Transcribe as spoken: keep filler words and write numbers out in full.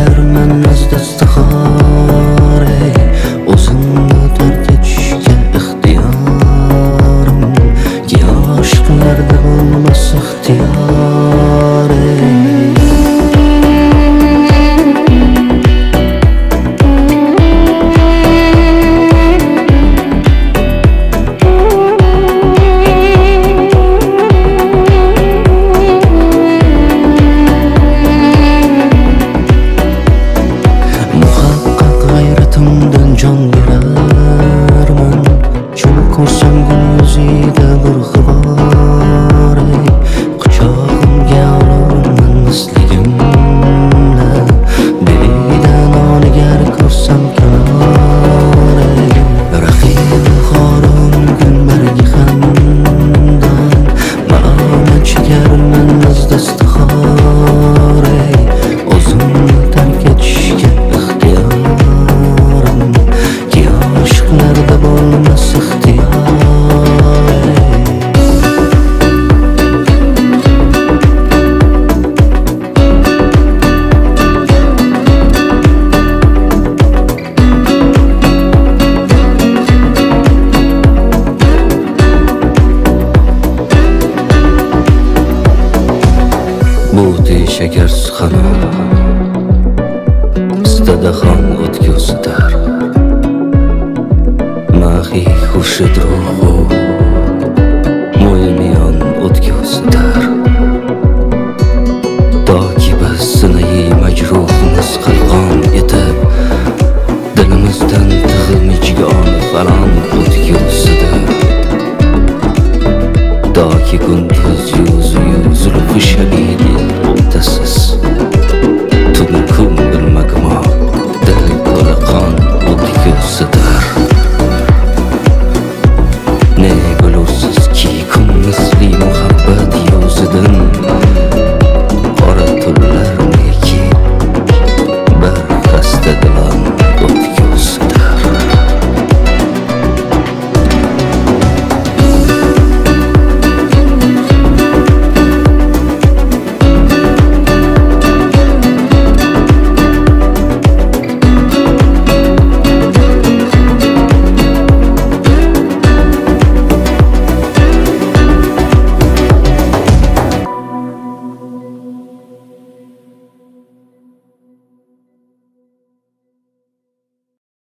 chekarman az dastixor, ey o'zimni tark etishga ixtiyorim, ki oshiqlarda bo'lmas ixtiyor, ey jon berarman, chun ko'rsam gul yuzida bir g'ubor, ey quchog'imga olaman misligimla, belidan onigar ko'rsam kanor, ey raqibi xorum gul bargi xandon, malomat chekarman az dastixor, ey o'zimni tark etishga oshiqlarda bo'lmas ixtiyor, bu shakarsiz xanon istada xon o'tga usitar, mahi xurshid ruhu mo'y miyon o'tga usitar.